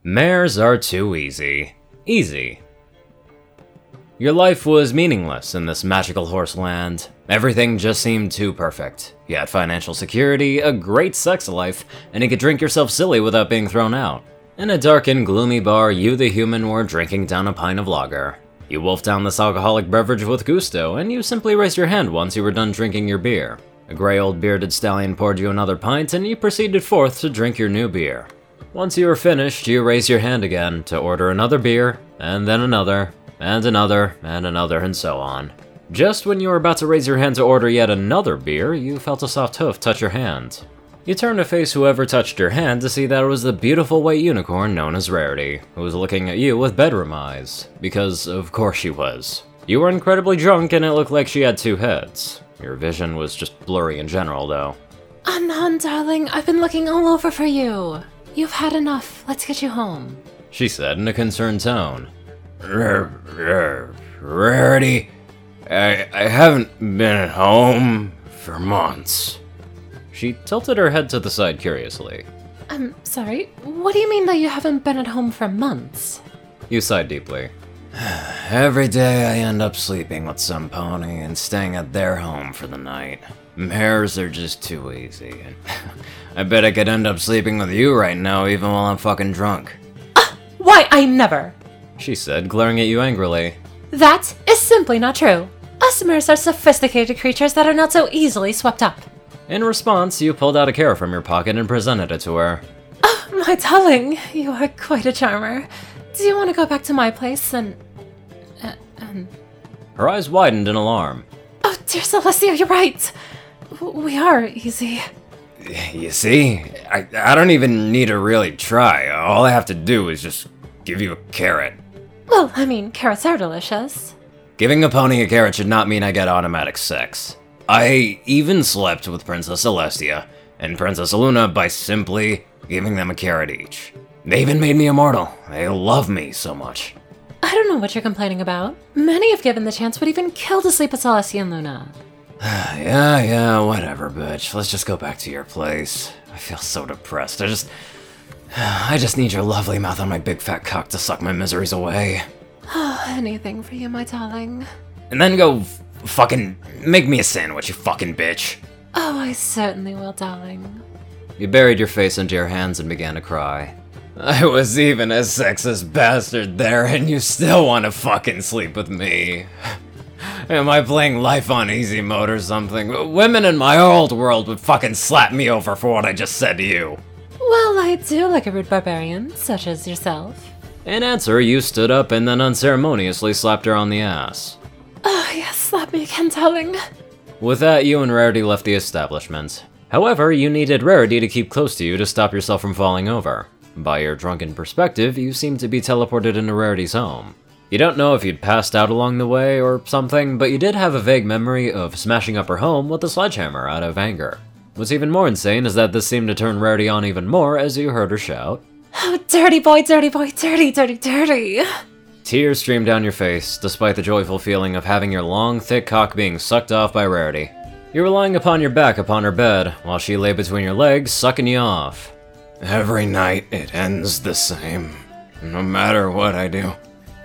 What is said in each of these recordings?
Mares are too easy. Easy. Your life was meaningless in this magical horse land. Everything just seemed too perfect. You had financial security, a great sex life, and you could drink yourself silly without being thrown out. In a dark and gloomy bar, you the human were drinking down a pint of lager. You wolfed down this alcoholic beverage with gusto, and you simply raised your hand once you were done drinking your beer. A grey old bearded stallion poured you another pint, and you proceeded forth to drink your new beer. Once you were finished, you raised your hand again to order another beer, and then another, and another, and another, and so on. Just when you were about to raise your hand to order yet another beer, you felt a soft hoof touch your hand. You turned to face whoever touched your hand to see that it was the beautiful white unicorn known as Rarity, who was looking at you with bedroom eyes. Because, of course she was. You were incredibly drunk and it looked like she had two heads. Your vision was just blurry in general, though. Anon, darling, I've been looking all over for you. You've had enough. Let's get you home, she said in a concerned tone. Rarity, I haven't been at home for months. She tilted her head to the side curiously. I'm sorry, what do you mean that you haven't been at home for months? You sighed deeply. Every day I end up sleeping with some pony and staying at their home for the night. Mares are just too easy. I bet I could end up sleeping with you right now even while I'm fucking drunk. Why, I never! She said, glaring at you angrily. That is simply not true. Us mares are sophisticated creatures that are not so easily swept up. In response, you pulled out a carrot from your pocket and presented it to her. Oh, my darling, you are quite a charmer. Do you want to go back to my place and... Her eyes widened in alarm. Oh, dear Celestia, you're right. We are easy. You see? I don't even need to really try. All I have to do is just give you a carrot. Well, I mean, carrots are delicious. Giving a pony a carrot should not mean I get automatic sex. I even slept with Princess Celestia and Princess Luna by simply giving them a carrot each. They even made me immortal. They love me so much. I don't know what you're complaining about. Many if given the chance would even kill to sleep with Celestia and Luna. Yeah, whatever, bitch. Let's just go back to your place. I feel so depressed. I just need your lovely mouth on my big fat cock to suck my miseries away. Anything for you, my darling. And then go fucking make me a sandwich, you fucking bitch. Oh, I certainly will, darling. You buried your face into your hands and began to cry. I was even a sexist bastard there, and you still want to fucking sleep with me. Am I playing life on easy mode or something? Women in my old world would fucking slap me over for what I just said to you. Well, I do like a rude barbarian, such as yourself. In answer, you stood up and then unceremoniously slapped her on the ass. Oh, yes, slap me again, darling. With that, you and Rarity left the establishment. However, you needed Rarity to keep close to you to stop yourself from falling over. By your drunken perspective, you seemed to be teleported into Rarity's home. You don't know if you'd passed out along the way or something, but you did have a vague memory of smashing up her home with a sledgehammer out of anger. What's even more insane is that this seemed to turn Rarity on even more as you heard her shout, Oh, dirty boy, dirty boy, dirty, dirty, dirty. Tears streamed down your face, despite the joyful feeling of having your long, thick cock being sucked off by Rarity. You were lying upon your back upon her bed, while she lay between your legs, sucking you off. Every night it ends the same, no matter what I do.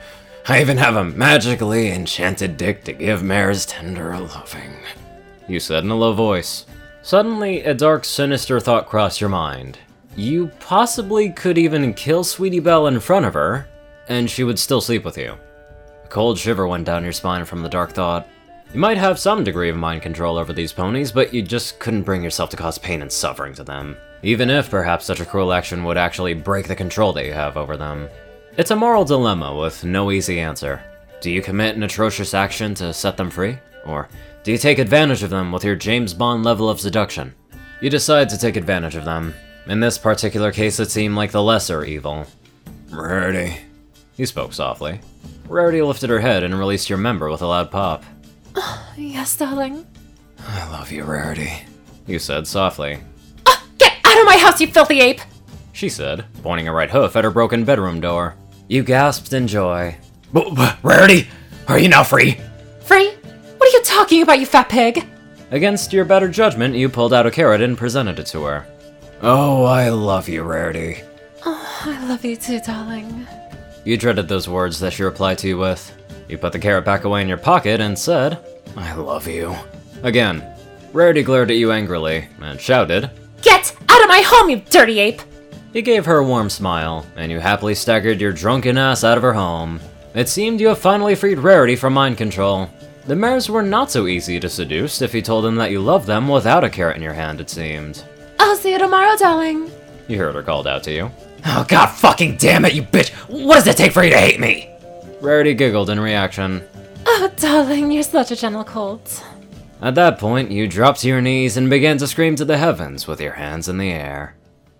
I even have a magically enchanted dick to give mares tender loving, you said in a low voice. Suddenly, a dark, sinister thought crossed your mind. You possibly could even kill Sweetie Belle in front of her, and she would still sleep with you. A cold shiver went down your spine from the dark thought. You might have some degree of mind control over these ponies, but you just couldn't bring yourself to cause pain and suffering to them, even if perhaps such a cruel action would actually break the control that you have over them. It's a moral dilemma with no easy answer. Do you commit an atrocious action to set them free? Or do you take advantage of them with your James Bond level of seduction? You decide to take advantage of them. In this particular case, it seemed like the lesser evil. Rarity, he spoke softly. Rarity lifted her head and released your member with a loud pop. Yes, darling. I love you, Rarity, you said softly. Get out of my house, you filthy ape! She said, pointing a right hoof at her broken bedroom door. You gasped in joy. Rarity, are you now free? Free? What are you talking about, you fat pig? Against your better judgment, you pulled out a carrot and presented it to her. Oh, I love you, Rarity. I love you too, darling. You dreaded those words that she replied to you with. You put the carrot back away in your pocket and said, I love you. Again, Rarity glared at you angrily and shouted, Get out of my home, you dirty ape! You gave her a warm smile, and you happily staggered your drunken ass out of her home. It seemed you have finally freed Rarity from mind control. The mares were not so easy to seduce if you told them that you loved them without a carrot in your hand, it seemed. I'll see you tomorrow, darling. You heard her called out to you. Oh god fucking damn it, you bitch! What does it take for you to hate me? Rarity giggled in reaction. Oh, darling, you're such a gentle colt. At that point, you dropped to your knees and began to scream to the heavens with your hands in the air.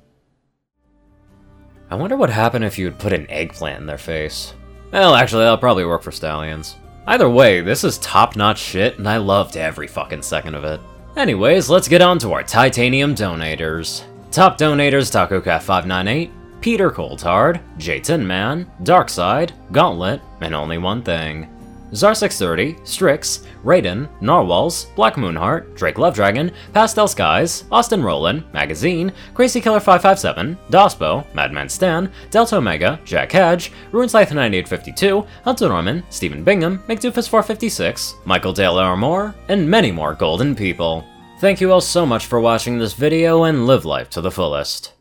I wonder what happened if you had put an eggplant in their face. Well, actually, that'll probably work for stallions. Either way, this is top-notch shit, and I loved every fucking second of it. Anyways, let's get on to our titanium donators. Top donators: TacoCat598, Peter Coulthard, J Tin Man, Darkside, Gauntlet, and Only One Thing. Zar630, Strix, Raiden, Narwhals, Black Moonheart, Drake Lovedragon, Pastel Skies, Austin Roland, Magazine, Crazy Killer 557, Dospo, Madman Stan, Delta Omega, Jack Hedge, Runescythe 9852, Hunter Norman, Stephen Bingham, McDoofus 456, Michael Dale Moore, and many more golden people. Thank you all so much for watching this video and live life to the fullest.